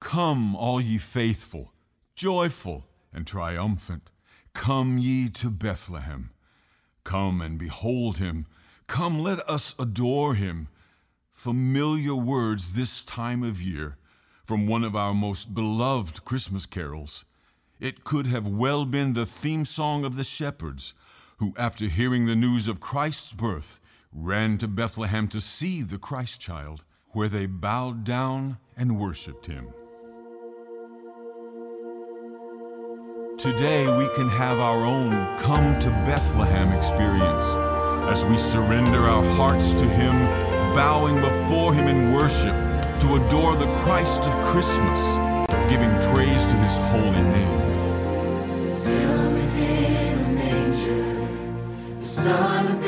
Come, all ye faithful, joyful and triumphant. Come ye to Bethlehem. Come and behold him. Come, let us adore him. Familiar words this time of year from one of our most beloved Christmas carols. It could have well been the theme song of the shepherds who, after hearing the news of Christ's birth, ran to Bethlehem to see the Christ child, where they bowed down and worshiped him. Today we can have our own Come to Bethlehem experience as we surrender our hearts to him, bowing before him in worship to adore the Christ of Christmas, giving praise to his holy name. Within a manger, the Son of